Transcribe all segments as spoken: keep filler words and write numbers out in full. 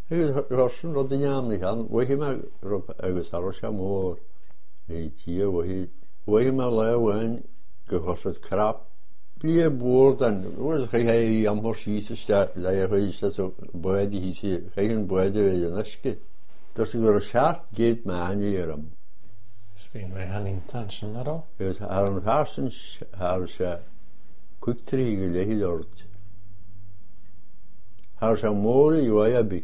Agus rosin rod yn iawn ni gan, wyhi ma agus aros am môr, neu tia wyhi, wyhi ma le wen gychosod crap, bli e bwr dan, wrth chi hei am hor sys ysda, la e hwy ysda so bwyd i hisi, chi yn bwyd i fe yn ysgu. Dos i gyda siart gyd ma hannu i'r am. Sbyn fe han intention ar o? Agus ar yn harsin har se cwtri i gyle hi dord. Har se môr i wai abi.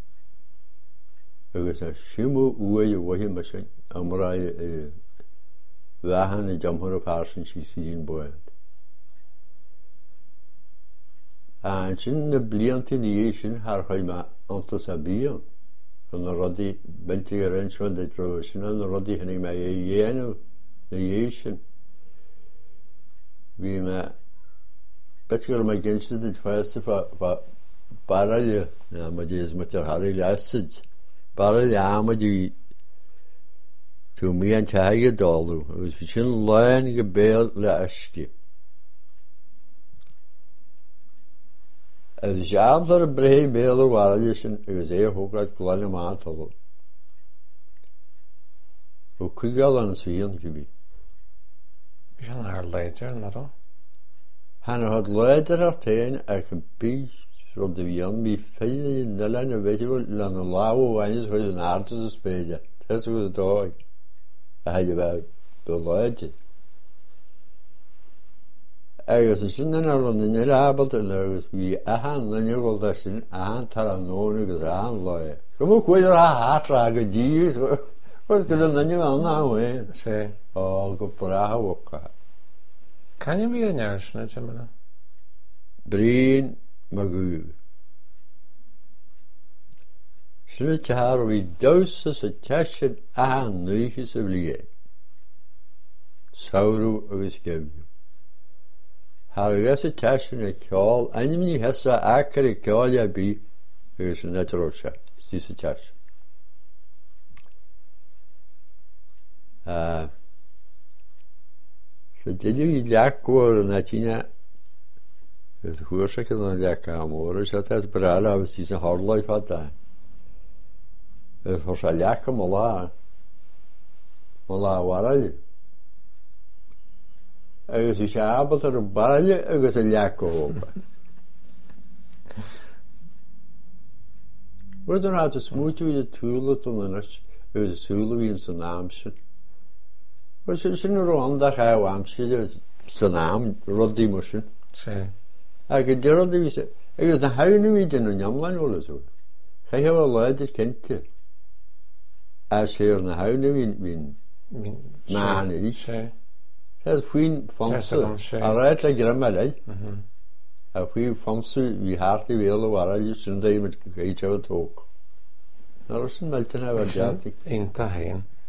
Agus a simu ua i wahi masin amra i fahan i jamhor o harsin si sy'n bwyd. A sy'n na bliant i ni sy'n har chai ma antas a bian. Yn y rodi benti ar ein sy'n dweud rwy'n sy'n yn y rodi hynny mae e ienw na iesyn. Fi ma beti ar mae gynsydd yn ffaith fa barali na ma di ysmwt ar harri lasyd. Barali a ma di tu mi an tahag y dolw. Ys fi sy'n lain i bel la ysdi. Ys siarad ar y brei bel o'r warali sy'n ys e hwgrad gwlan y mat olw. O cwygal an sfion gybi. Fi sy'n ar leidr na ro? Han had leidr ar tein ac yn byd rod y fion mi ffein i nylan y fedi fod lan y law o wainis fod yn ardas y sbeidia. Thes oedd y dog. A haid y fel byl leidr. Agus sy'n yn ar yn yr abod yn agus fi ahan yn yr gold asyn ahan tar an nôn agus ahan loe. Gwm o gweud o'r ahatra ag y dîs. Oes gyda yn yr anna we. Se. O, gwbr aha wca. Can i'n fyr yn ers na ti'n mynd? Brin magw. Sy'n y tahar o fi dawsas y tasyn ahan nwychus y flie. Sawrw agus gefnw. Har ys y tasyn y ciol, a'n mynd i hesa acr y ciol ia bi ys yn edrosio, sys y tasyn. So dydy i liac gwr yna tina, ys hwyrsa gyda liac am o'r ys at bral a sys yn horlau ffad da. Ys hwyrsa liac am ola, ola waral. Agus i siabod ar y barali agus y liac o hwba. Wyd yn rhaid y smwtio i y tŵl yn ynys, agus y tŵl fi'n sy'n amsyn. Wyd sy'n sy'n yr ondach a o amsyn sy'n am, rodi mwysyn. Se. Ac y dyrod i fi sy'n, agus na hawn i fi dyn nhw'n amlaen o'r tŵl. Chai hef o leid i'r cynti. A sy'r na hawn i fi'n ma'n i. Se. Tedd fwy'n ffonsu, a rhaid le grymalau, a fwy ffonsu fi hart i fel o waral sy'n dweud yn geid o tog. Na'r os yn meltyn efo'r diadig. Inta hen.